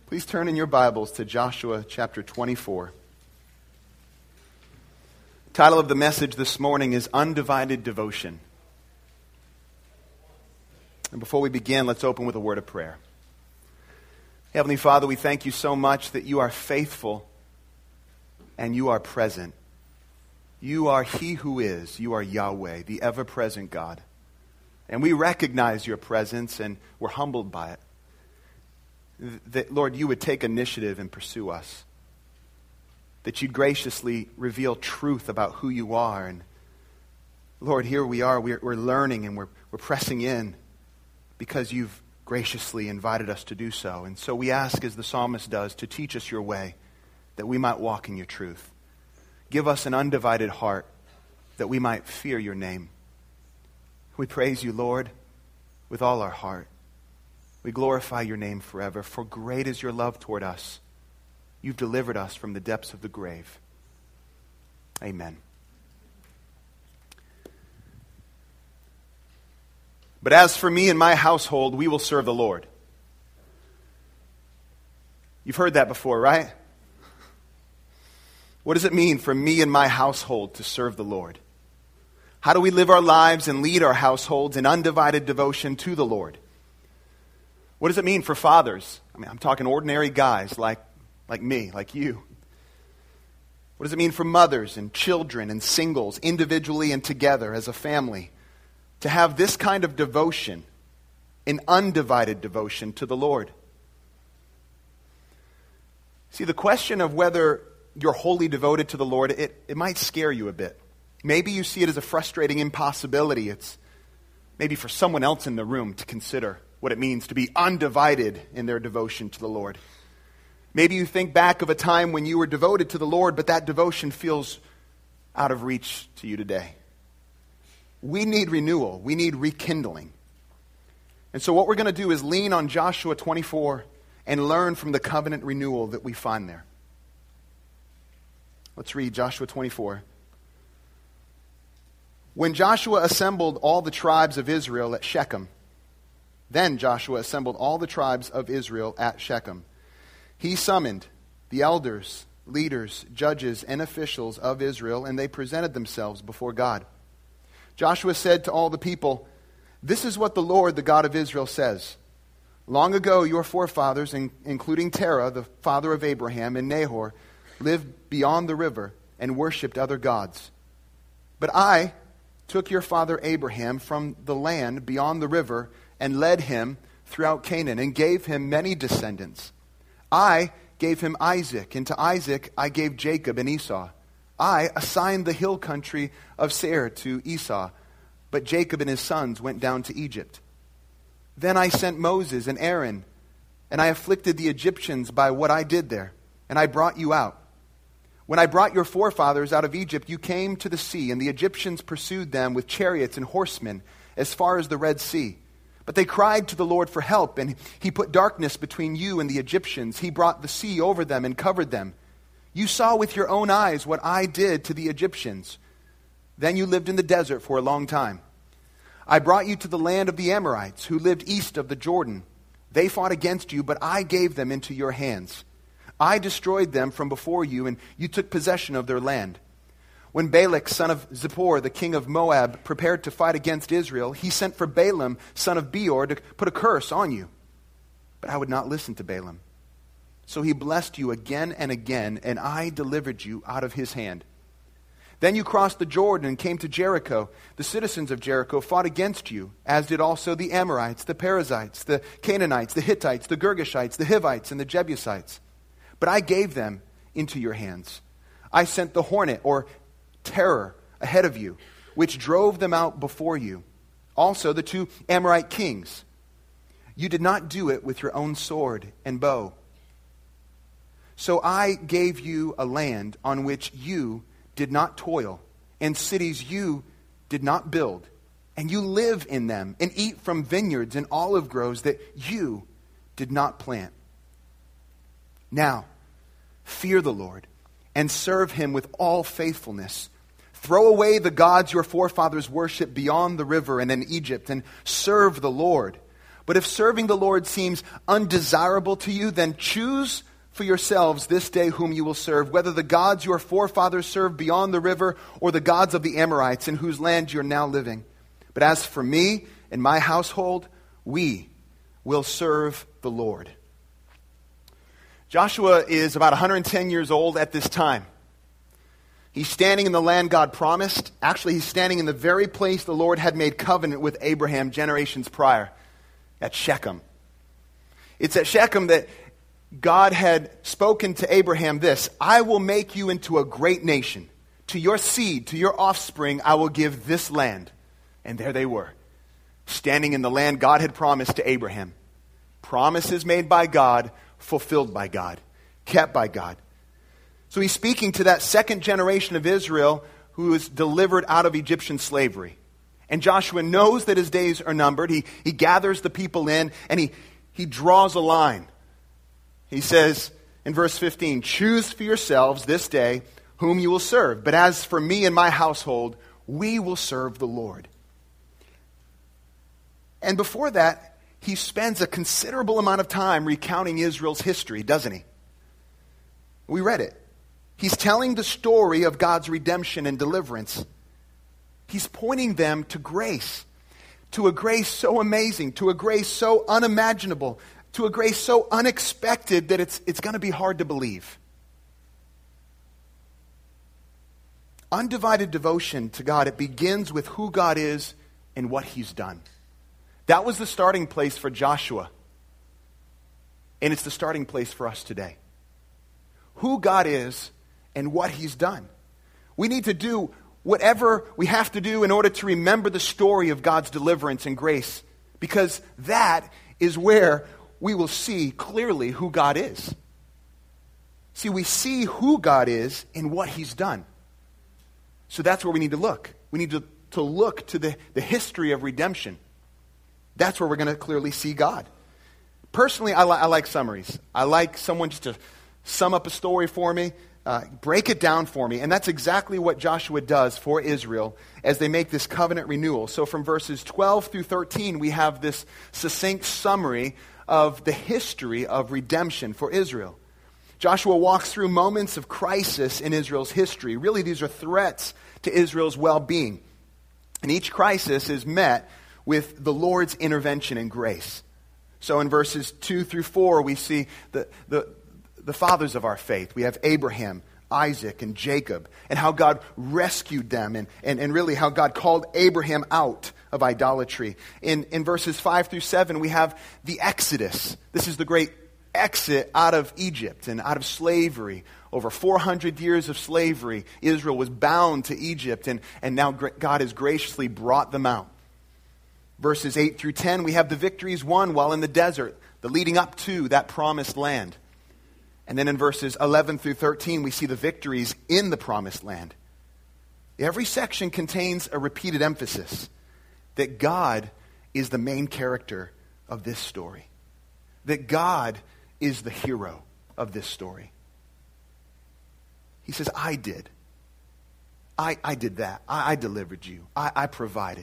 Please turn in your Bibles to Joshua chapter 24. The title of the message this morning is Undivided Devotion. And before we begin, let's open with a word of prayer. Heavenly Father, we thank you so much that you are faithful and you are present. You are He who is. You are Yahweh, the ever-present God. And we recognize your presence and we're humbled by it. That, Lord, you would take initiative and pursue us. That you'd graciously reveal truth about who you are. And Lord, here we are. We're learning and we're pressing in because you've graciously invited us to do so. And so we ask, as the psalmist does, to teach us your way, that we might walk in your truth. Give us an undivided heart, that we might fear your name. We praise you, Lord, with all our heart. We glorify your name forever, for great is your love toward us. You've delivered us from the depths of the grave. Amen. But as for me and my household, we will serve the Lord. You've heard that before, right? What does it mean for me and my household to serve the Lord? How do we live our lives and lead our households in undivided devotion to the Lord? What does it mean for fathers? I'm talking ordinary guys like me, like you. What does it mean for mothers and children and singles, individually and together as a family, to have this kind of devotion, an undivided devotion to the Lord? See, the question of whether you're wholly devoted to the Lord, it might scare you a bit. Maybe you see it as a frustrating impossibility. It's maybe for someone else in the room to consider what it means to be undivided in their devotion to the Lord. Maybe you think back of a time when you were devoted to the Lord, but that devotion feels out of reach to you today. We need renewal. We need rekindling. And so what we're going to do is lean on Joshua 24 and learn from the covenant renewal that we find there. Let's read Joshua 24. When Joshua assembled all the tribes of Israel at Shechem, then Joshua assembled all the tribes of Israel at Shechem. He summoned the elders, leaders, judges, and officials of Israel, and they presented themselves before God. Joshua said to all the people, "This is what the Lord, the God of Israel, says. Long ago your forefathers, including Terah, the father of Abraham, and Nahor, lived beyond the river and worshipped other gods. But I took your father Abraham from the land beyond the river and led him throughout Canaan and gave him many descendants. I gave him Isaac, and to Isaac I gave Jacob and Esau. I assigned the hill country of Seir to Esau, but Jacob and his sons went down to Egypt. Then I sent Moses and Aaron, and I afflicted the Egyptians by what I did there, and I brought you out. When I brought your forefathers out of Egypt, you came to the sea, and the Egyptians pursued them with chariots and horsemen as far as the Red Sea. But they cried to the Lord for help, and he put darkness between you and the Egyptians. He brought the sea over them and covered them. You saw with your own eyes what I did to the Egyptians. Then you lived in the desert for a long time. I brought you to the land of the Amorites, who lived east of the Jordan. They fought against you, but I gave them into your hands. I destroyed them from before you, and you took possession of their land. When Balak, son of Zippor, the king of Moab, prepared to fight against Israel, he sent for Balaam, son of Beor, to put a curse on you. But I would not listen to Balaam. So he blessed you again and again, and I delivered you out of his hand. Then you crossed the Jordan and came to Jericho. The citizens of Jericho fought against you, as did also the Amorites, the Perizzites, the Canaanites, the Hittites, the Girgashites, the Hivites, and the Jebusites. But I gave them into your hands. I sent the hornet, or terror, ahead of you, which drove them out before you. Also the 2 Amorite kings. You did not do it with your own sword and bow. So I gave you a land on which you did not toil, and cities you did not build, and you live in them, and eat from vineyards and olive groves that you did not plant. Now, fear the Lord, and serve him with all faithfulness. Throw away the gods your forefathers worshipped beyond the river and in Egypt, and serve the Lord. But if serving the Lord seems undesirable to you, then choose for yourselves this day whom you will serve, whether the gods your forefathers served beyond the river or the gods of the Amorites in whose land you are now living. But as for me and my household, we will serve the Lord. Joshua is about 110 years old at this time. He's standing in the land God promised. Actually, he's standing in the very place the Lord had made covenant with Abraham generations prior, at Shechem. It's at Shechem that God had spoken to Abraham this: I will make you into a great nation. To your seed, to your offspring, I will give this land. And there they were, standing in the land God had promised to Abraham. Promises made by God, fulfilled by God, kept by God. So he's speaking to that second generation of Israel who was delivered out of Egyptian slavery. And Joshua knows that his days are numbered. He gathers the people in and he draws a line. He says in verse 15, choose for yourselves this day whom you will serve. But as for me and my household, we will serve the Lord. And before that, he spends a considerable amount of time recounting Israel's history, doesn't he? We read it. He's telling the story of God's redemption and deliverance. He's pointing them to grace, to a grace so amazing, to a grace so unimaginable, to a grace so unexpected that it's going to be hard to believe. Undivided devotion to God, it begins with who God is and what he's done. That was the starting place for Joshua. And it's the starting place for us today. Who God is and what he's done. We need to do whatever we have to do in order to remember the story of God's deliverance and grace, because that is where we will see clearly who God is. See, we see who God is and what he's done. So that's where we need to look. We need to look to the history of redemption. That's where we're going to clearly see God. Personally, I like summaries. I like someone just to sum up a story for me, break it down for me. And that's exactly what Joshua does for Israel as they make this covenant renewal. So from verses 12 through 13, we have this succinct summary of the history of redemption for Israel. Joshua walks through moments of crisis in Israel's history. Really, these are threats to Israel's well-being. And each crisis is met with the Lord's intervention and grace. So in verses 2 through 4, we see the fathers of our faith. We have Abraham, Isaac, and Jacob, and how God rescued them, and really how God called Abraham out of idolatry. In verses 5 through 7, we have the Exodus. This is the great exit out of Egypt and out of slavery. Over 400 years of slavery, Israel was bound to Egypt, and now God has graciously brought them out. Verses 8 through 10, we have the victories won while in the desert, the leading up to that promised land. And then in verses 11 through 13, we see the victories in the promised land. Every section contains a repeated emphasis that God is the main character of this story. That God is the hero of this story. He says, I did. I did that. I delivered you. I provided.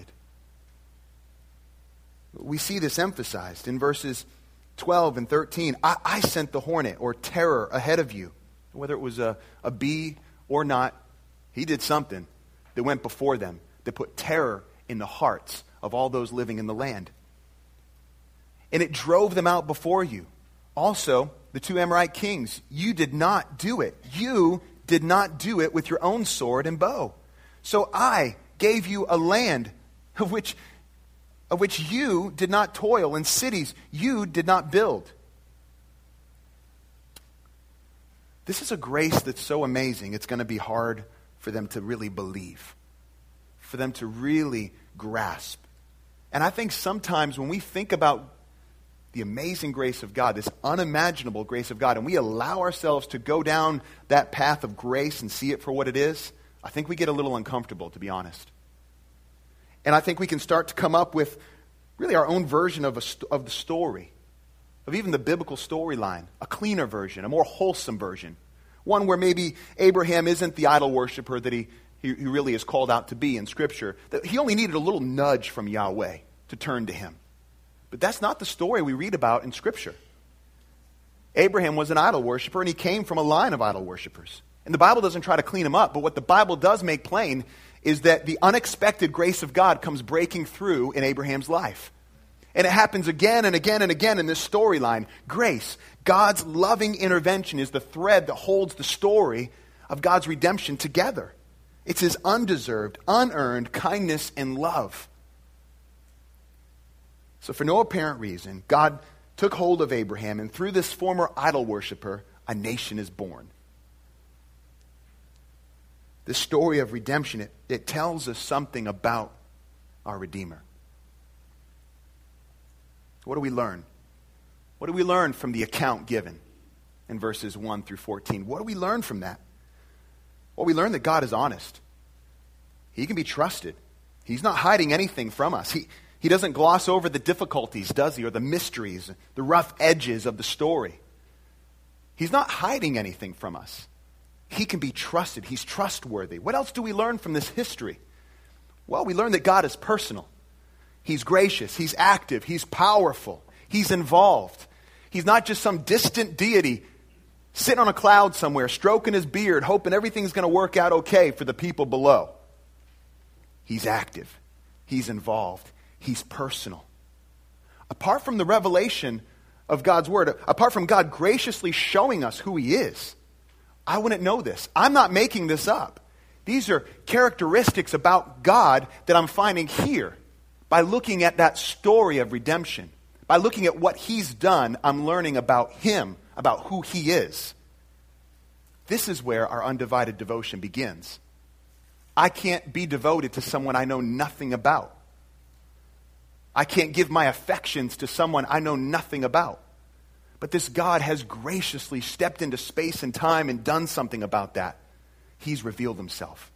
We see this emphasized in verses 12 and 13. I sent the hornet or terror ahead of you. Whether it was a bee or not, he did something that went before them, that put terror in the hearts of all those living in the land. And it drove them out before you. Also, the two Amorite kings, you did not do it. You did not do it with your own sword and bow. So I gave you a land of which you did not toil, and cities you did not build. This is a grace that's so amazing, it's going to be hard for them to really believe, for them to really grasp. And I think sometimes when we think about the amazing grace of God, this unimaginable grace of God, and we allow ourselves to go down that path of grace and see it for what it is, I think we get a little uncomfortable, to be honest. And I think we can start to come up with really our own version of the story, of even the biblical storyline, a cleaner version, a more wholesome version, one where maybe Abraham isn't the idol worshiper that he really is called out to be in Scripture, that he only needed a little nudge from Yahweh to turn to him. But that's not the story we read about in Scripture. Abraham was an idol worshiper, and he came from a line of idol worshipers. And the Bible doesn't try to clean him up, but what the Bible does make plain is that the unexpected grace of God comes breaking through in Abraham's life. And it happens again and again and again in this storyline. Grace, God's loving intervention, is the thread that holds the story of God's redemption together. It's his undeserved, unearned kindness and love. So for no apparent reason, God took hold of Abraham, and through this former idol worshiper, a nation is born. This story of redemption, it tells us something about our Redeemer. What do we learn? What do we learn from the account given in verses 1 through 14? What do we learn from that? Well, we learn that God is honest. He can be trusted. He's not hiding anything from us. He doesn't gloss over the difficulties, does he? Or the mysteries, the rough edges of the story. He's not hiding anything from us. He can be trusted. He's trustworthy. What else do we learn from this history? Well, we learn that God is personal. He's gracious. He's active. He's powerful. He's involved. He's not just some distant deity sitting on a cloud somewhere, stroking his beard, hoping everything's going to work out okay for the people below. He's active. He's involved. He's personal. Apart from the revelation of God's word, apart from God graciously showing us who he is, I wouldn't know this. I'm not making this up. These are characteristics about God that I'm finding here. By looking at that story of redemption, by looking at what he's done, I'm learning about him, about who he is. This is where our undivided devotion begins. I can't be devoted to someone I know nothing about. I can't give my affections to someone I know nothing about. But this God has graciously stepped into space and time and done something about that. He's revealed himself.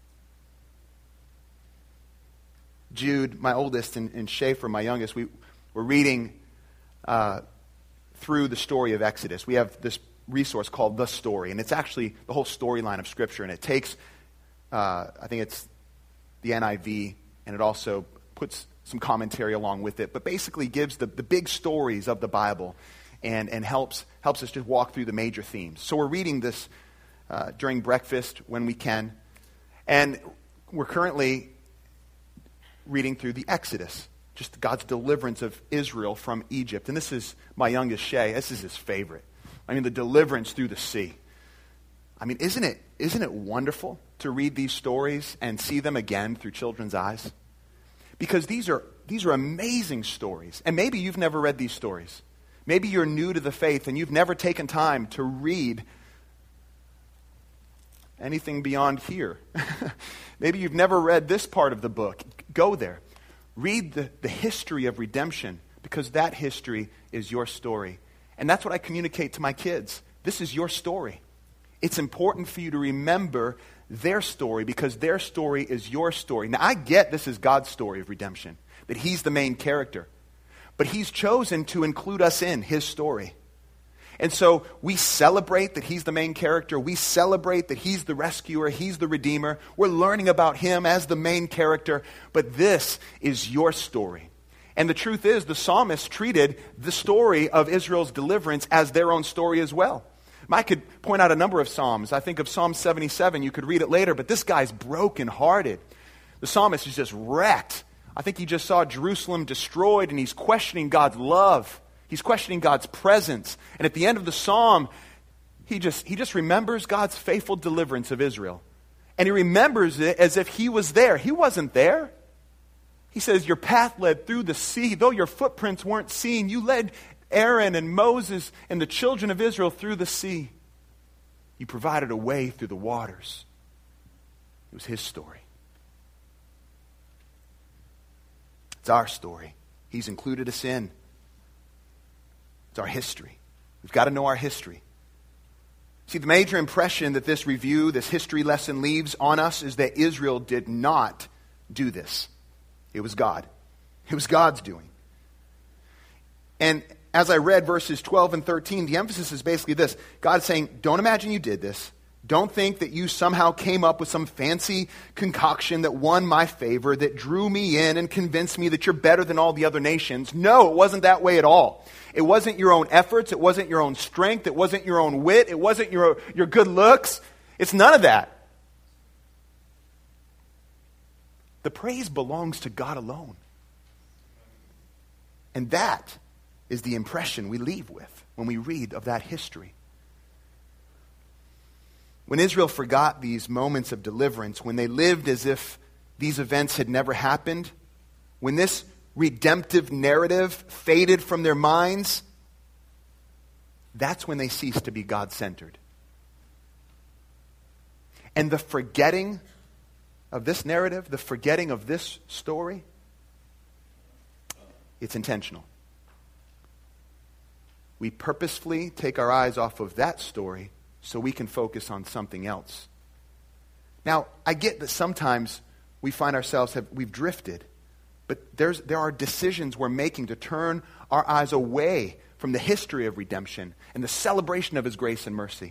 Jude, my oldest, and Schaefer, my youngest, we're reading through the story of Exodus. We have this resource called The Story, and it's actually the whole storyline of Scripture, and it takes, I think it's the NIV, and it also puts some commentary along with it, but basically gives the big stories of the Bible and helps us just walk through the major themes. So we're reading this during breakfast when we can, and we're currently reading through the Exodus, just God's deliverance of Israel from Egypt. And this is my youngest, Shay. This is his favorite. I mean, the deliverance through the sea. I mean, isn't it wonderful to read these stories and see them again through children's eyes? Because these are amazing stories. And maybe you've never read these stories. Maybe you're new to the faith and you've never taken time to read anything beyond here. Maybe you've never read this part of the book. Go there. Read the history of redemption, because that history is your story. And that's what I communicate to my kids. This is your story. It's important for you to remember their story, because their story is your story. Now, I get this is God's story of redemption, that he's the main character. But he's chosen to include us in his story. And so we celebrate that he's the main character. We celebrate that he's the rescuer. He's the redeemer. We're learning about him as the main character. But this is your story. And the truth is, the psalmist treated the story of Israel's deliverance as their own story as well. I could point out a number of psalms. I think of Psalm 77. You could read it later. But this guy's brokenhearted. The psalmist is just wrecked. I think he just saw Jerusalem destroyed, and he's questioning God's love. He's questioning God's presence. And at the end of the psalm, he just remembers God's faithful deliverance of Israel. And he remembers it as if he was there. He wasn't there. He says, your path led through the sea. Though your footprints weren't seen, you led Aaron and Moses and the children of Israel through the sea. You provided a way through the waters. It was his story. It's our story. He's included us in. It's our history. We've got to know our history. See, the major impression that this review, this history lesson leaves on us is that Israel did not do this. It was God. It was God's doing. And as I read verses 12 and 13, the emphasis is basically this. God's saying, don't imagine you did this. Don't think that you somehow came up with some fancy concoction that won my favor, that drew me in and convinced me that you're better than all the other nations. No, it wasn't that way at all. It wasn't your own efforts. It wasn't your own strength. It wasn't your own wit. It wasn't your good looks. It's none of that. The praise belongs to God alone. And that is the impression we leave with when we read of that history. When Israel forgot these moments of deliverance, when they lived as if these events had never happened, when this redemptive narrative faded from their minds, that's when they ceased to be God-centered. And the forgetting of this narrative, the forgetting of this story, it's intentional. We purposefully take our eyes off of that story so we can focus on something else. Now, I get that sometimes we find ourselves, we've drifted, but there are decisions we're making to turn our eyes away from the history of redemption and the celebration of His grace and mercy.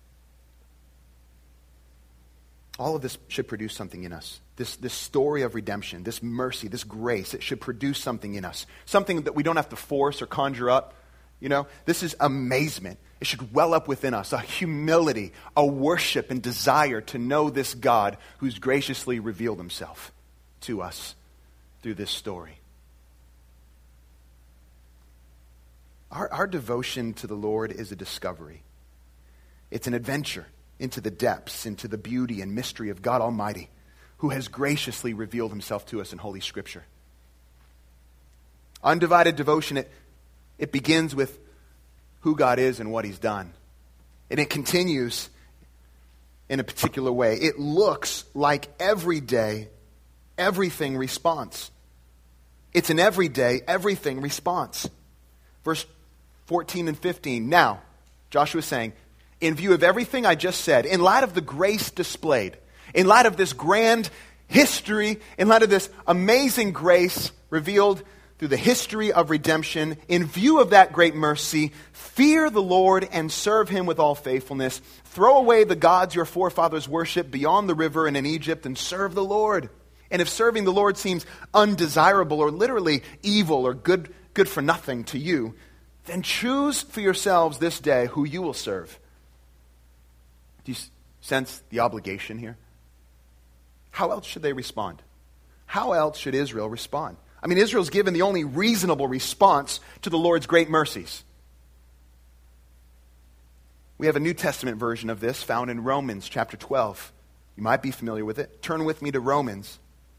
All of this should produce something in us. This story of redemption, this mercy, this grace, it should produce something in us. Something that we don't have to force or conjure up. You know, this is amazement. It should well up within us, a humility, a worship and desire to know this God who's graciously revealed Himself to us through this story. Our devotion to the Lord is a discovery. It's an adventure into the depths, into the beauty and mystery of God Almighty, who has graciously revealed Himself to us in Holy Scripture. Undivided devotion, it begins with who God is and what He's done. And it continues in a particular way. It looks like every day, everything response. It's an everyday, everything response. Verse 14 and 15. Now, Joshua is saying, in view of everything I just said, in light of the grace displayed, in light of this grand history, in light of this amazing grace revealed through the history of redemption, in view of that great mercy, fear the Lord and serve Him with all faithfulness. Throw away the gods your forefathers worshiped beyond the river and in Egypt and serve the Lord. And if serving the Lord seems undesirable or literally evil or good for nothing to you, then choose for yourselves this day who you will serve. Do you sense the obligation here? How else should they respond? How else should Israel respond? I mean, Israel's given the only reasonable response to the Lord's great mercies. We have a New Testament version of this found in Romans chapter 12. You might be familiar with it. Turn with me to Romans.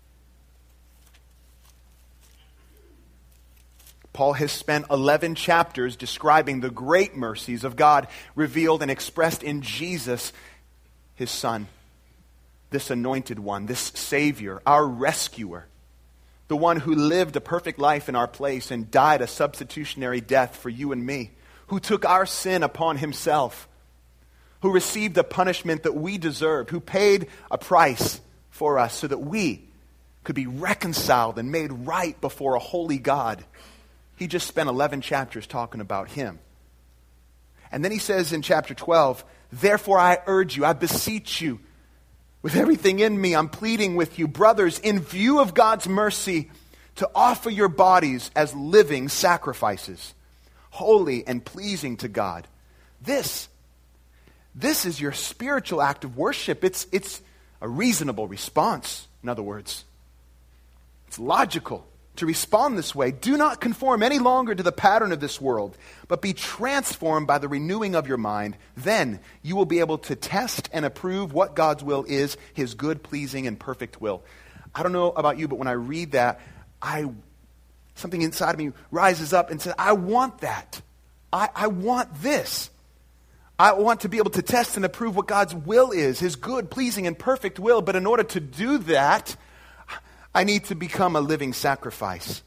Paul has spent 11 chapters describing the great mercies of God revealed and expressed in Jesus, His Son, this anointed one, this Savior, our rescuer. The one who lived a perfect life in our place and died a substitutionary death for you and me, who took our sin upon Himself, who received the punishment that we deserved, who paid a price for us so that we could be reconciled and made right before a holy God. He just spent 11 chapters talking about Him. And then he says in chapter 12, therefore I urge you, I beseech you, with everything in me, I'm pleading with you, brothers, in view of God's mercy, to offer your bodies as living sacrifices, holy and pleasing to God. This is your spiritual act of worship. It's a reasonable response, in other words. It's logical to respond this way. Do not conform any longer to the pattern of this world, but be transformed by the renewing of your mind. Then you will be able to test and approve what God's will is, His good, pleasing, and perfect will. I don't know about you, but when I read that, something inside of me rises up and says, I want that. I want this. I want to be able to test and approve what God's will is, His good, pleasing, and perfect will. But in order to do that, I need to become a living sacrifice.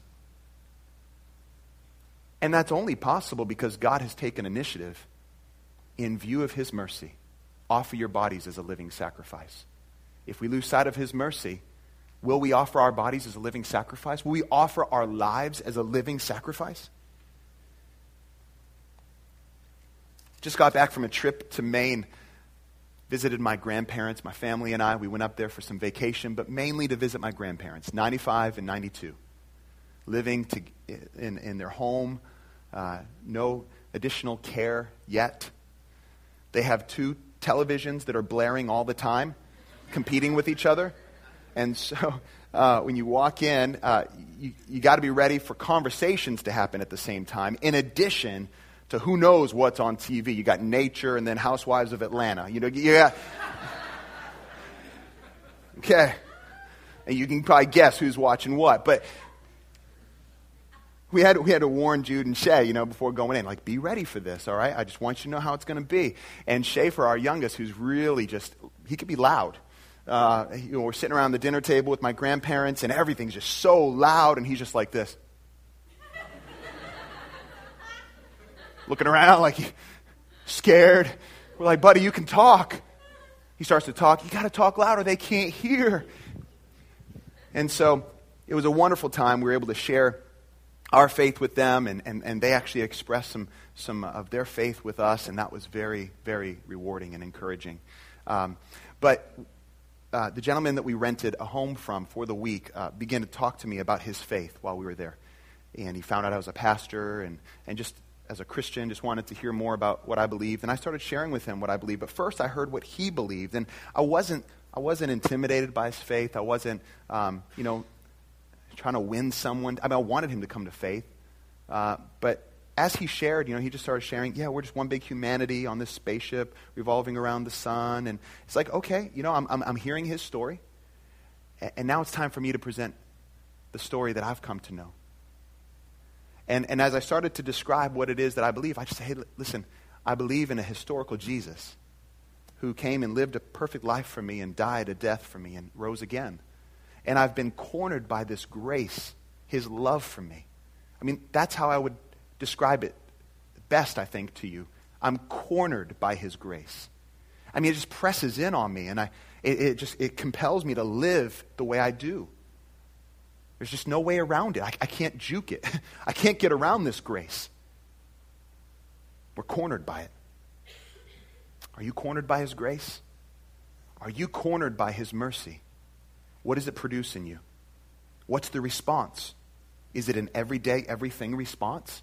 And that's only possible because God has taken initiative in view of His mercy. Offer your bodies as a living sacrifice. If we lose sight of His mercy, will we offer our bodies as a living sacrifice? Will we offer our lives as a living sacrifice? Just got back from a trip to Maine, visited my grandparents, my family and I. We went up there for some vacation, but mainly to visit my grandparents, 95 and 92, living in their home, no additional care yet. They have 2 televisions that are blaring all the time, competing with each other. And so when you walk in, you got to be ready for conversations to happen at the same time, in addition to who knows what's on TV. You got Nature and then Housewives of Atlanta. Okay. And you can probably guess who's watching what. But we had to warn Jude and Shay, before going in, be ready for this, all right? I just want you to know how it's going to be. And Schaefer, our youngest, who's really he could be loud. We're sitting around the dinner table with my grandparents, and everything's just so loud, and he's just like this. Looking around scared. We're like, buddy, you can talk. He starts to talk. You got to talk louder. They can't hear. And so it was a wonderful time. We were able to share our faith with them, and they actually expressed some of their faith with us, and that was very, very rewarding and encouraging. But the gentleman that we rented a home from for the week began to talk to me about his faith while we were there. And he found out I was a pastor and just as a Christian, just wanted to hear more about what I believed. And I started sharing with him what I believed. But first I heard what he believed. And I wasn't intimidated by his faith. I wasn't, trying to win someone. I wanted him to come to faith. But as he shared, he just started sharing, we're just one big humanity on this spaceship revolving around the sun. And it's like, okay, I'm hearing his story. And now it's time for me to present the story that I've come to know. And as I started to describe what it is that I believe, I just say, hey, listen, I believe in a historical Jesus who came and lived a perfect life for me and died a death for me and rose again. And I've been cornered by this grace, his love for me. That's how I would describe it best, I think, to you. I'm cornered by his grace. It just presses in on me, and it compels me to live the way I do. There's just no way around it. I can't juke it. I can't get around this grace. We're cornered by it. Are you cornered by his grace? Are you cornered by his mercy? What does it produce in you? What's the response? Is it an everyday, everything response?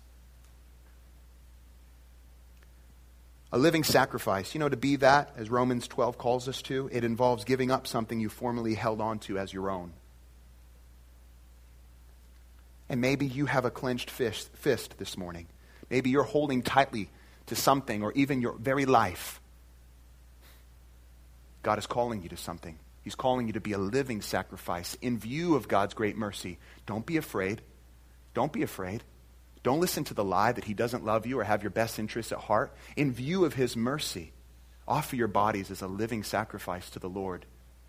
A living sacrifice, to be that, as Romans 12 calls us to, it involves giving up something you formerly held on to as your own. And maybe you have a clenched fist this morning. Maybe you're holding tightly to something or even your very life. God is calling you to something. He's calling you to be a living sacrifice in view of God's great mercy. Don't be afraid. Don't be afraid. Don't listen to the lie that he doesn't love you or have your best interests at heart. In view of his mercy, offer your bodies as a living sacrifice to the Lord.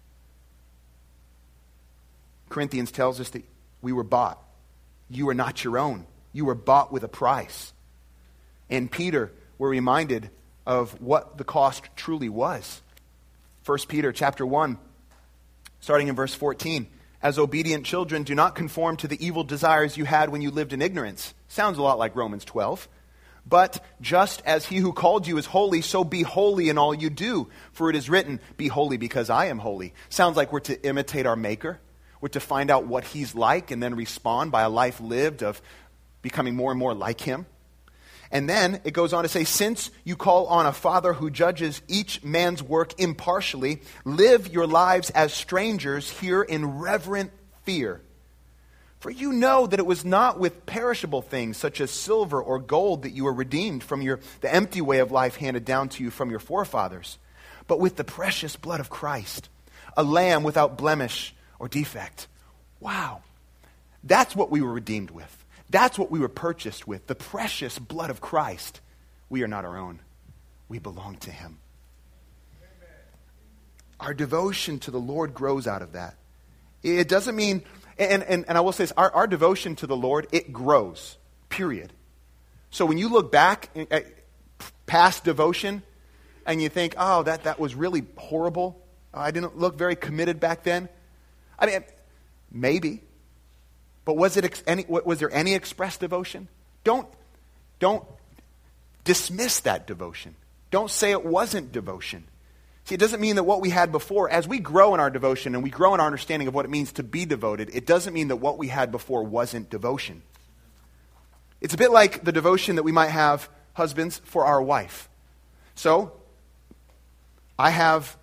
Corinthians tells us that we were bought. You are not your own. You were bought with a price. And Peter, we're reminded of what the cost truly was. 1 Peter chapter 1, starting in verse 14. As obedient children, do not conform to the evil desires you had when you lived in ignorance. Sounds a lot like Romans 12. But just as he who called you is holy, so be holy in all you do. For it is written, be holy because I am holy. Sounds like we're to imitate our Maker. We're to find out what he's like and then respond by a life lived of becoming more and more like him. And then it goes on to say, since you call on a Father who judges each man's work impartially, live your lives as strangers here in reverent fear. For you know that it was not with perishable things such as silver or gold that you were redeemed from the empty way of life handed down to you from your forefathers, but with the precious blood of Christ, a lamb without blemish or defect. Wow. That's what we were redeemed with. That's what we were purchased with. The precious blood of Christ. We are not our own. We belong to him. Amen. Our devotion to the Lord grows out of that. It doesn't mean, and I will say this, our devotion to the Lord, it grows, period. So when you look back at past devotion and you think, oh, that was really horrible. I didn't look very committed back then. Maybe. But was there any expressed devotion? Don't dismiss that devotion. Don't say it wasn't devotion. See, it doesn't mean that what we had before, as we grow in our devotion and we grow in our understanding of what it means to be devoted, it doesn't mean that what we had before wasn't devotion. It's a bit like the devotion that we might have, husbands, for our wife. So, I have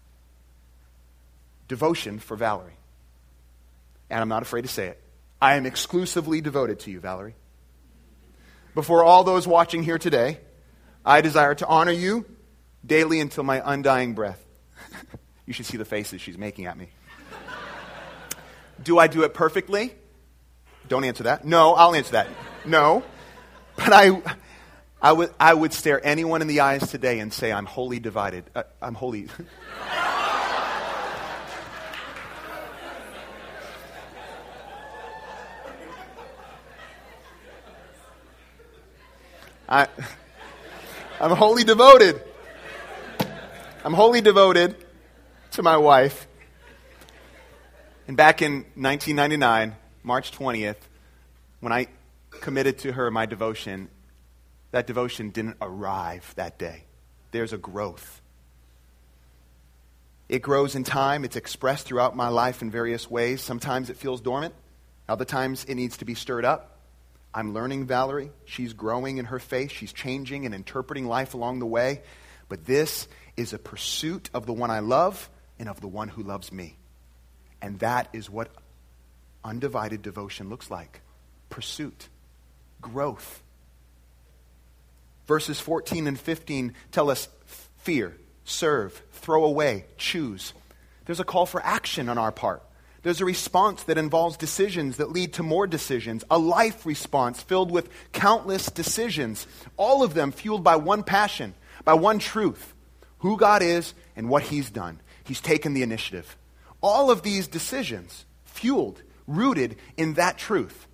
devotion for Valerie. And I'm not afraid to say it. I am exclusively devoted to you, Valerie. Before all those watching here today, I desire to honor you daily until my undying breath. You should see the faces she's making at me. Do I do it perfectly? Don't answer that. No, I'll answer that. No. But I would stare anyone in the eyes today and say, I'm wholly divided. I'm wholly... I'm wholly devoted. I'm wholly devoted to my wife. And back in 1999, March 20th, when I committed to her my devotion, that devotion didn't arrive that day. There's a growth. It grows in time. It's expressed throughout my life in various ways. Sometimes it feels dormant. Other times it needs to be stirred up. I'm learning Valerie. She's growing in her faith. She's changing and interpreting life along the way. But this is a pursuit of the one I love and of the one who loves me. And that is what undivided devotion looks like. Pursuit. Growth. Verses 14 and 15 tell us fear, serve, throw away, choose. There's a call for action on our part. There's a response that involves decisions that lead to more decisions, a life response filled with countless decisions, all of them fueled by one passion, by one truth, who God is and what He's done. He's taken the initiative. All of these decisions fueled, rooted in that truth.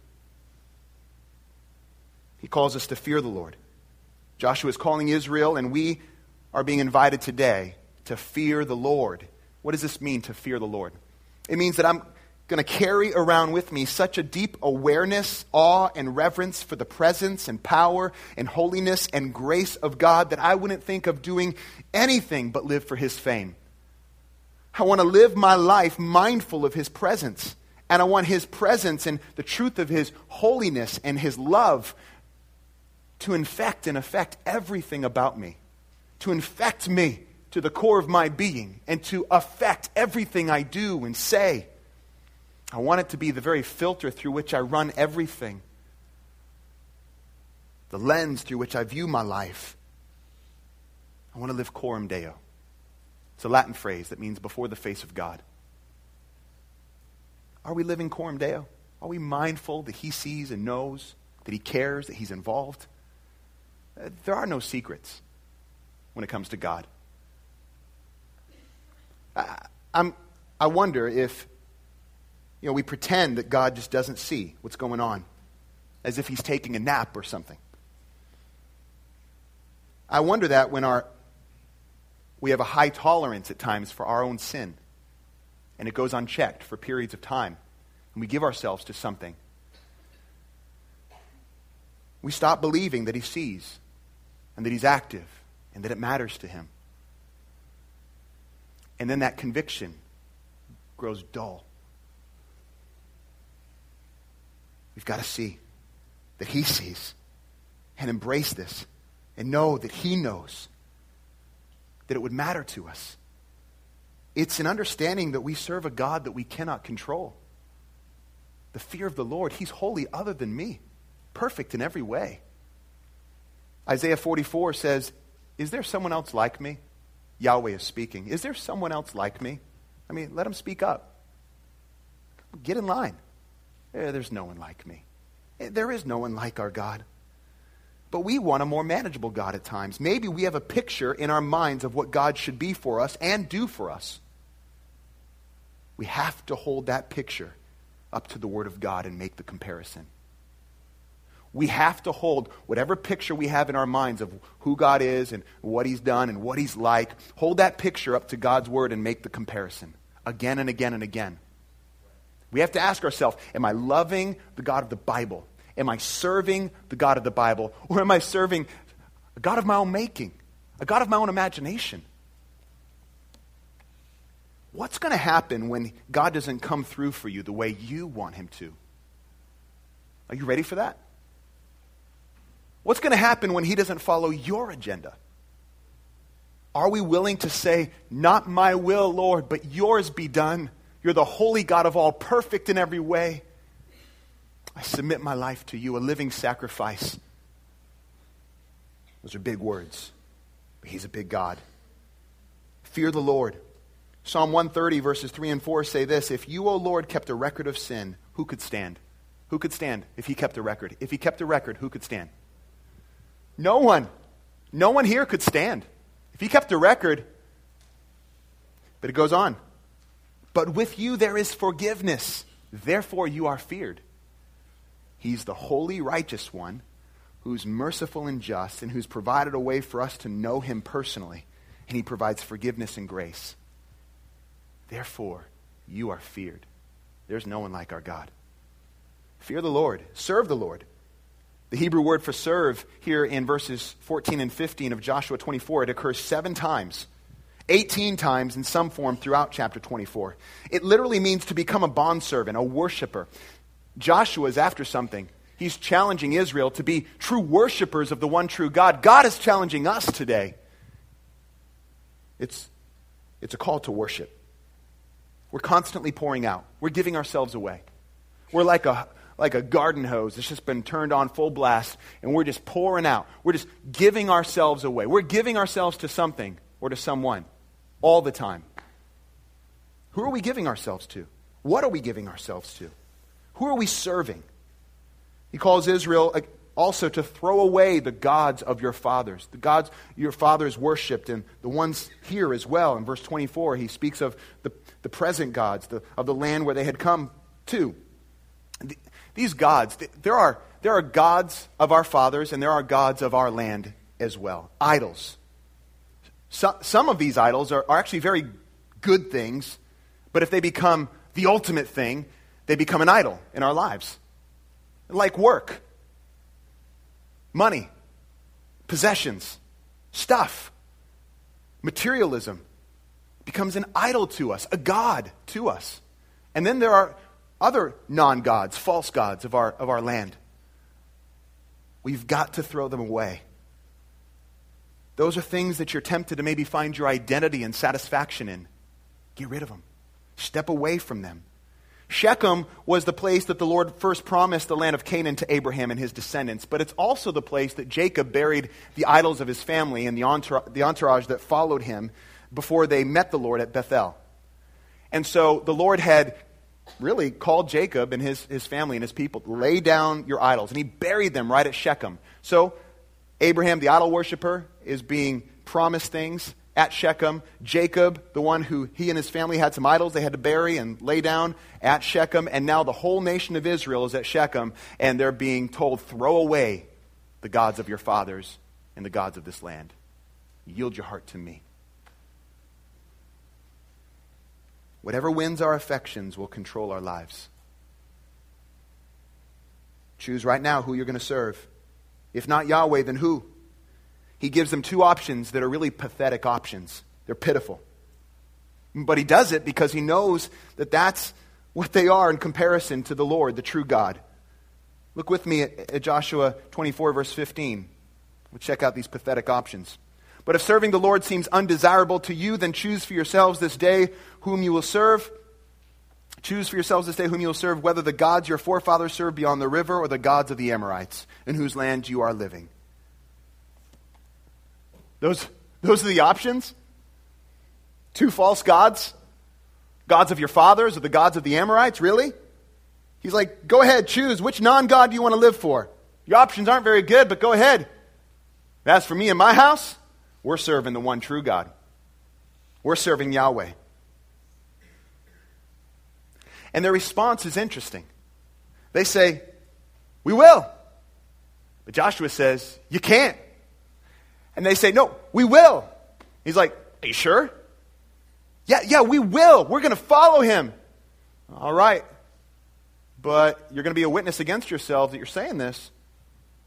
He calls us to fear the Lord. Joshua is calling Israel, and we are being invited today to fear the Lord. What does this mean, to fear the Lord? It means that I'm going to carry around with me such a deep awareness, awe, and reverence for the presence and power and holiness and grace of God that I wouldn't think of doing anything but live for His fame. I want to live my life mindful of His presence. And I want His presence and the truth of His holiness and His love to infect and affect everything about me. To infect me to the core of my being and to affect everything I do and say. I want it to be the very filter through which I run everything. The lens through which I view my life. I want to live coram Deo. It's a Latin phrase that means before the face of God. Are we living coram Deo? Are we mindful that He sees and knows, that He cares, that He's involved? There are no secrets when it comes to God. I wonder if, we pretend that God just doesn't see what's going on, as if He's taking a nap or something. I wonder that when we have a high tolerance at times for our own sin, and it goes unchecked for periods of time, and we give ourselves to something, we stop believing that He sees, and that He's active, and that it matters to Him. And then that conviction grows dull. We've got to see that He sees and embrace this and know that He knows that it would matter to us. It's an understanding that we serve a God that we cannot control. The fear of the Lord, He's holy other than me, perfect in every way. Isaiah 44 says, is there someone else like me? Yahweh is speaking. Is there someone else like me? Let Him speak up. Get in line. There's no one like me. There is no one like our God. But we want a more manageable God at times. Maybe we have a picture in our minds of what God should be for us and do for us. We have to hold that picture up to the Word of God and make the comparison. We have to hold whatever picture we have in our minds of who God is and what He's done and what He's like. Hold that picture up to God's Word and make the comparison again and again and again. We have to ask ourselves, am I loving the God of the Bible? Am I serving the God of the Bible? Or am I serving a God of my own making? A God of my own imagination? What's going to happen when God doesn't come through for you the way you want him to? Are you ready for that? What's going to happen when he doesn't follow your agenda? Are we willing to say, not my will, Lord, but yours be done? You're the holy God of all, perfect in every way. I submit my life to you, a living sacrifice. Those are big words, but he's a big God. Fear the Lord. Psalm 130 verses 3 and 4 say this: if you, O Lord, kept a record of sin, who could stand? Who could stand if he kept a record? If he kept a record, who could stand? No one. No one here could stand. If he kept a record, but it goes on. But with you there is forgiveness. Therefore you are feared. He's the holy, righteous one who's merciful and just and who's provided a way for us to know him personally. And he provides forgiveness and grace. Therefore, you are feared. There's no one like our God. Fear the Lord. Serve the Lord. The Hebrew word for serve here in verses 14 and 15 of Joshua 24, it occurs 7 times, 18 times in some form throughout chapter 24. It literally means to become a bondservant, a worshiper. Joshua is after something. He's challenging Israel to be true worshipers of the one true God. God is challenging us today. It's a call to worship. We're constantly pouring out. We're giving ourselves away. We're like a garden hose that's just been turned on full blast, and we're just pouring out. We're just giving ourselves away. We're giving ourselves to something or to someone all the time. Who are we giving ourselves to? What are we giving ourselves to? Who are we serving? He calls Israel also to throw away the gods of your fathers, the gods your fathers worshipped, and the ones here as well. In verse 24, he speaks of the present gods, of the land where they had come to. These gods, there are gods of our fathers, and there are gods of our land as well. Idols. Some of these idols are actually very good things, but if they become the ultimate thing, they become an idol in our lives. Like work, money, possessions, stuff, materialism becomes an idol to us, a god to us. And then there are other non-gods, false gods of our land. We've got to throw them away. Those are things that you're tempted to maybe find your identity and satisfaction in. Get rid of them. Step away from them. Shechem was the place that the Lord first promised the land of Canaan to Abraham and his descendants, but it's also the place that Jacob buried the idols of his family and the entourage that followed him before they met the Lord at Bethel. And so the Lord had really called Jacob and his family and his people, lay down your idols, and he buried them right at Shechem. So Abraham, the idol worshiper, is being promised things at Shechem. Jacob, the one who he and his family had some idols they had to bury and lay down at Shechem. And now the whole nation of Israel is at Shechem, and they're being told, throw away the gods of your fathers and the gods of this land. Yield your heart to me. Whatever wins our affections will control our lives. Choose right now who you're going to serve. If not Yahweh, then who? He gives them 2 options that are really pathetic options. They're pitiful. But he does it because he knows that that's what they are in comparison to the Lord, the true God. Look with me at Joshua 24, verse 15. We'll check out these pathetic options. But if serving the Lord seems undesirable to you, then choose for yourselves this day whom you will serve. Choose for yourselves this day whom you will serve, whether the gods your forefathers served beyond the river or the gods of the Amorites, in whose land you are living. Those are the options? 2 false gods? Gods of your fathers or the gods of the Amorites? Really? He's like, go ahead, choose. Which non-God do you want to live for? Your options aren't very good, but go ahead. As for me and my house, we're serving the one true God. We're serving Yahweh. And their response is interesting. They say, we will. But Joshua says, you can't. And they say, no, we will. He's like, are you sure? Yeah, we will. We're going to follow him. All right. But you're going to be a witness against yourselves that you're saying this.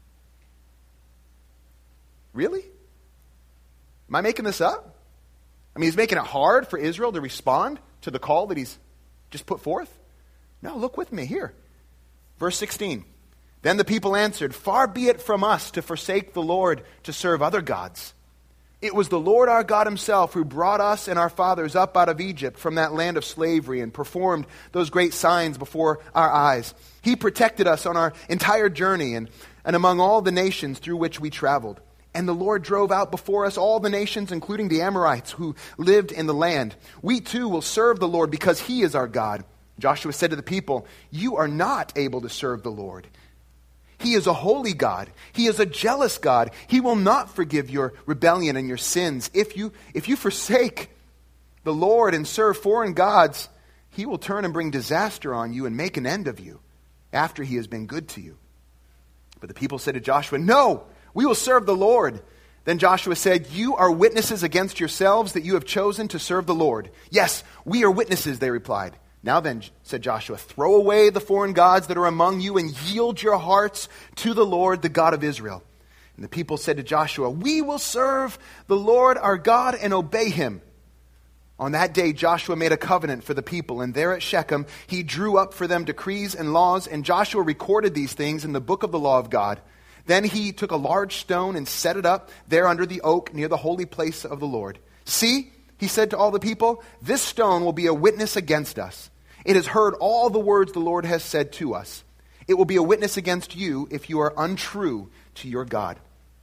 Really? Am I making this up? I mean, he's making it hard for Israel to respond to the call that he's just put forth. No, look with me here. Verse 16. Then the people answered, "Far be it from us to forsake the Lord to serve other gods. It was the Lord our God himself who brought us and our fathers up out of Egypt from that land of slavery and performed those great signs before our eyes. He protected us on our entire journey and among all the nations through which we traveled. And the Lord drove out before us all the nations, including the Amorites who lived in the land. We too will serve the Lord because he is our God." Joshua said to the people, "You are not able to serve the Lord. He is a holy God. He is a jealous God. He will not forgive your rebellion and your sins. If you forsake the Lord and serve foreign gods, he will turn and bring disaster on you and make an end of you after he has been good to you." But the people said to Joshua, "No, we will serve the Lord." Then Joshua said, "You are witnesses against yourselves that you have chosen to serve the Lord." "Yes, we are witnesses," they replied. "Now then," said Joshua, "throw away the foreign gods that are among you and yield your hearts to the Lord, the God of Israel." And the people said to Joshua, "We will serve the Lord our God and obey him." On that day Joshua made a covenant for the people, and there at Shechem he drew up for them decrees and laws, and Joshua recorded these things in the book of the law of God. Then he took a large stone and set it up there under the oak near the holy place of the Lord. "See," he said to all the people, "this stone will be a witness against us. It has heard all the words the Lord has said to us. It will be a witness against you if you are untrue to your God."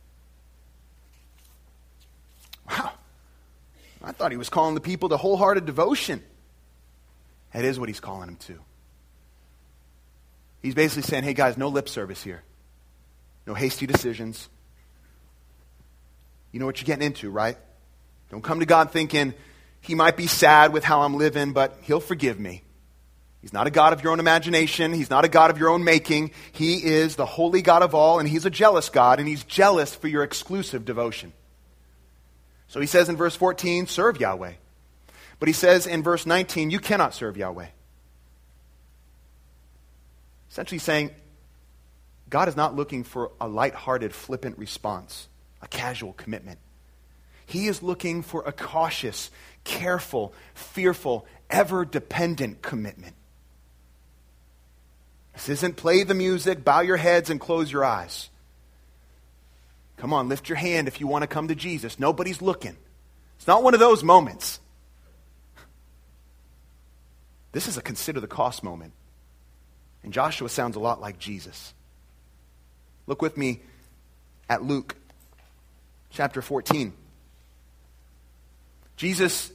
Wow. I thought he was calling the people to wholehearted devotion. That is what he's calling them to. He's basically saying, hey guys, no lip service here. No hasty decisions. You know what you're getting into, right? Don't come to God thinking he might be sad with how I'm living, but he'll forgive me. He's not a God of your own imagination. He's not a God of your own making. He is the holy God of all, and he's a jealous God, and he's jealous for your exclusive devotion. So he says in verse 14, serve Yahweh. But he says in verse 19, you cannot serve Yahweh. Essentially saying, God is not looking for a lighthearted, flippant response, a casual commitment. He is looking for a cautious, careful, fearful, ever-dependent commitment. This isn't play the music, bow your heads, and close your eyes. Come on, lift your hand if you want to come to Jesus. Nobody's looking. It's not one of those moments. This is a consider the cost moment. And Joshua sounds a lot like Jesus. Look with me at Luke chapter 14. Jesus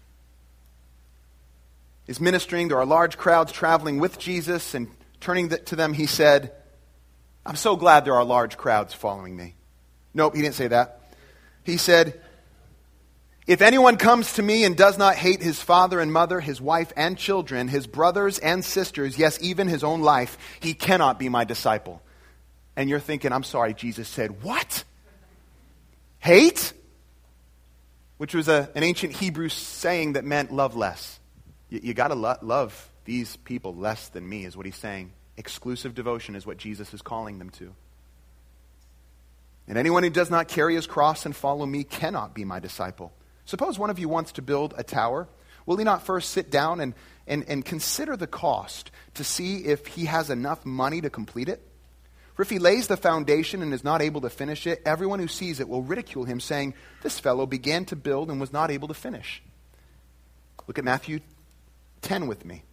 is ministering. There are large crowds traveling with Jesus, and turning to them, he said, I'm so glad there are large crowds following me. Nope, he didn't say that. He said, if anyone comes to me and does not hate his father and mother, his wife and children, his brothers and sisters, yes, even his own life, he cannot be my disciple. And you're thinking, I'm sorry, Jesus said, what? Hate? Which was an ancient Hebrew saying that meant love less. You got to love these people less than me, is what he's saying. Exclusive devotion is what Jesus is calling them to. And anyone who does not carry his cross and follow me cannot be my disciple. Suppose one of you wants to build a tower. Will he not first sit down and consider the cost to see if he has enough money to complete it? For if he lays the foundation and is not able to finish it, everyone who sees it will ridicule him, saying, this fellow began to build and was not able to finish. Look at Matthew 10 with me.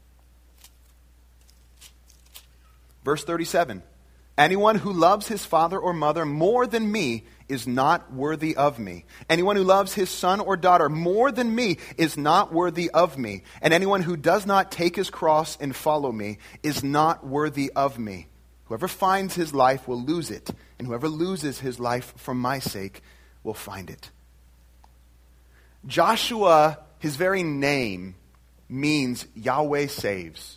Verse 37. Anyone who loves his father or mother more than me is not worthy of me. Anyone who loves his son or daughter more than me is not worthy of me. And anyone who does not take his cross and follow me is not worthy of me. Whoever finds his life will lose it, and whoever loses his life for my sake will find it. Joshua, his very name, means Yahweh saves.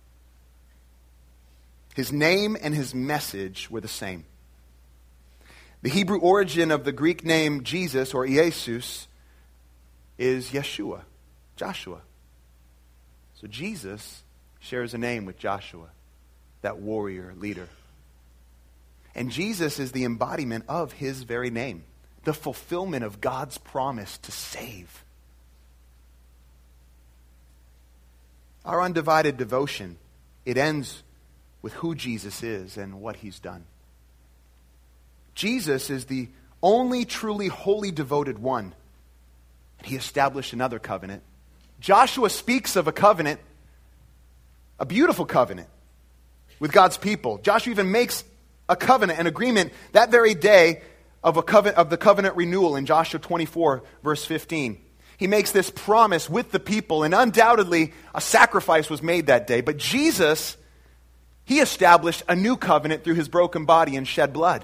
His name and his message were the same. The Hebrew origin of the Greek name Jesus, or Jesus, is Yeshua, Joshua. So Jesus shares a name with Joshua, that warrior leader. And Jesus is the embodiment of his very name, the fulfillment of God's promise to save. Our undivided devotion, it ends with who Jesus is and what he's done. Jesus is the only truly wholly devoted one. He established another covenant. Joshua speaks of a covenant, a beautiful covenant with God's people. Joshua even makes a covenant, an agreement that very day of the covenant renewal in Joshua 24, verse 15. He makes this promise with the people, and undoubtedly a sacrifice was made that day. But Jesus, he established a new covenant through his broken body and shed blood.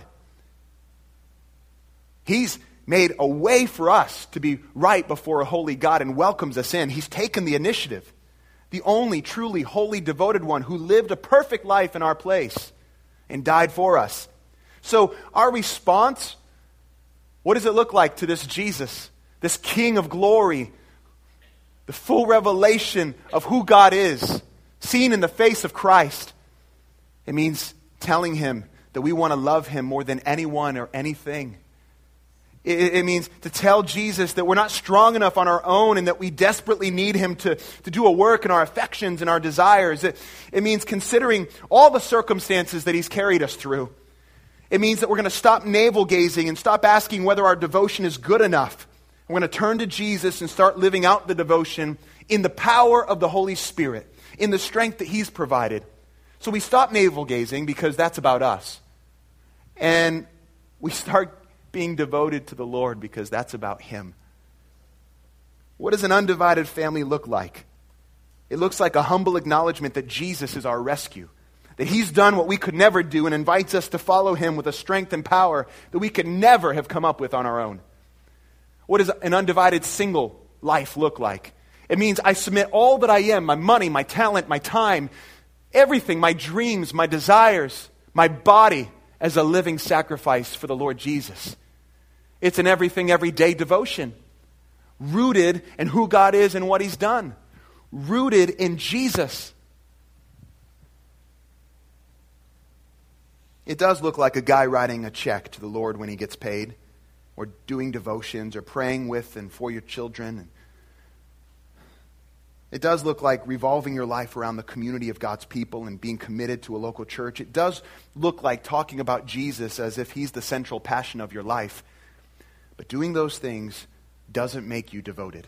He's made a way for us to be right before a holy God and welcomes us in. He's taken the initiative. The only truly holy, devoted one who lived a perfect life in our place and died for us. So our response, what does it look like to this Jesus, this King of glory, the full revelation of who God is, seen in the face of Christ? It means telling him that we want to love him more than anyone or anything. It means to tell Jesus that we're not strong enough on our own and that we desperately need him to do a work in our affections and our desires. It means considering all the circumstances that he's carried us through. It means that we're going to stop navel-gazing and stop asking whether our devotion is good enough. We're going to turn to Jesus and start living out the devotion in the power of the Holy Spirit, in the strength that he's provided. So we stop navel-gazing because that's about us. And we start being devoted to the Lord because that's about him. What does an undivided family look like? It looks like a humble acknowledgement that Jesus is our rescue, that he's done what we could never do and invites us to follow him with a strength and power that we could never have come up with on our own. What does an undivided single life look like? It means I submit all that I am, my money, my talent, my time, everything, my dreams, my desires, my body, as a living sacrifice for the Lord Jesus. It's an everything, everyday devotion, rooted in who God is and what he's done, rooted in Jesus. It does look like a guy writing a check to the Lord when he gets paid, or doing devotions, or praying with and for your children. It does look like revolving your life around the community of God's people and being committed to a local church. It does look like talking about Jesus as if he's the central passion of your life. But doing those things doesn't make you devoted.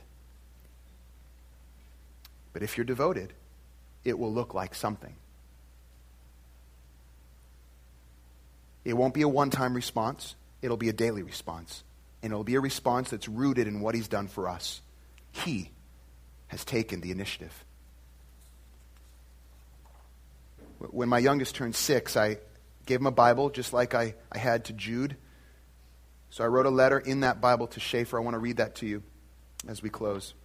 But if you're devoted, it will look like something. It won't be a one-time response. It'll be a daily response. And it'll be a response that's rooted in what he's done for us. He has taken the initiative. When my youngest turned 6, I gave him a Bible just like I had to Jude. So I wrote a letter in that Bible to Schaefer. I want to read that to you as we close.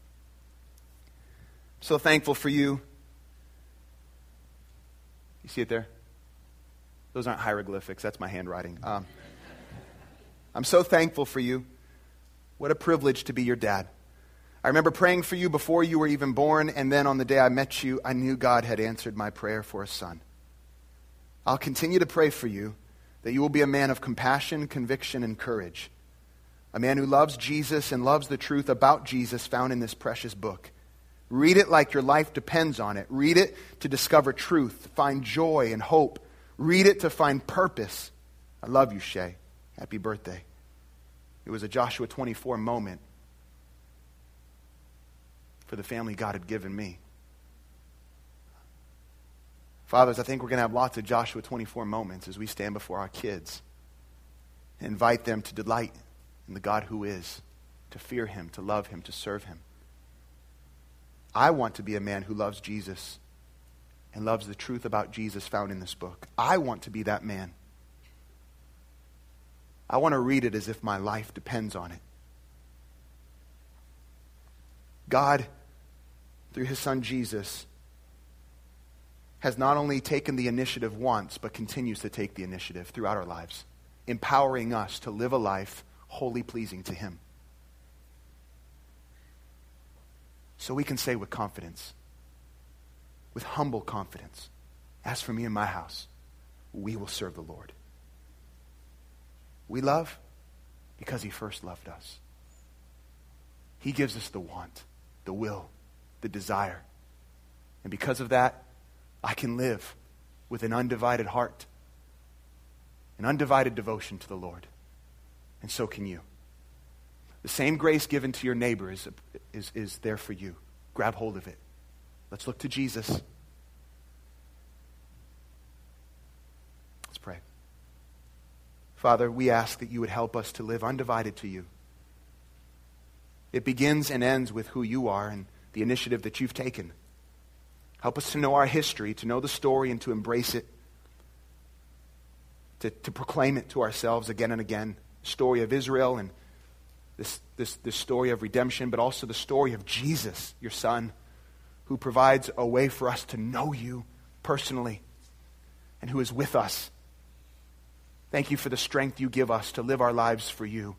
I'm so thankful for you. You see it there? Those aren't hieroglyphics. That's my handwriting. I'm so thankful for you. What a privilege to be your dad. I remember praying for you before you were even born, and then on the day I met you, I knew God had answered my prayer for a son. I'll continue to pray for you that you will be a man of compassion, conviction, and courage. A man who loves Jesus and loves the truth about Jesus found in this precious book. Read it like your life depends on it. Read it to discover truth, find joy and hope. Read it to find purpose. I love you, Shay. Happy birthday. It was a Joshua 24 moment for the family God had given me. Fathers, I think we're going to have lots of Joshua 24 moments as we stand before our kids and invite them to delight in the God who is, to fear him, to love him, to serve him. I want to be a man who loves Jesus and loves the truth about Jesus found in this book. I want to be that man. I want to read it as if my life depends on it. God, through his son Jesus, has not only taken the initiative once, but continues to take the initiative throughout our lives, empowering us to live a life wholly pleasing to him. So we can say with confidence, with humble confidence, as for me and my house, we will serve the Lord. We love because he first loved us. He gives us the want, the will, the desire. And because of that, I can live with an undivided heart, an undivided devotion to the Lord. And so can you. The same grace given to your neighbor is there for you. Grab hold of it. Let's look to Jesus. Let's pray. Father, we ask that you would help us to live undivided to you. It begins and ends with who you are and the initiative that you've taken. Help us to know our history, to know the story, and to embrace it, to proclaim it to ourselves again and again. The story of Israel and this story of redemption, but also the story of Jesus, your Son, who provides a way for us to know you personally and who is with us. Thank you for the strength you give us to live our lives for you.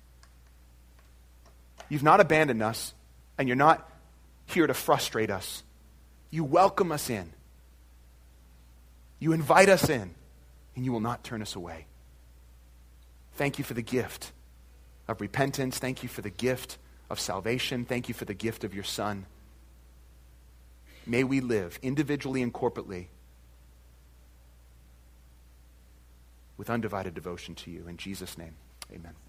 You've not abandoned us, and you're not here to frustrate us. You welcome us in. You invite us in, and you will not turn us away. Thank you for the gift of repentance. Thank you for the gift of salvation. Thank you for the gift of your Son. May we live individually and corporately with undivided devotion to you. In Jesus' name, amen.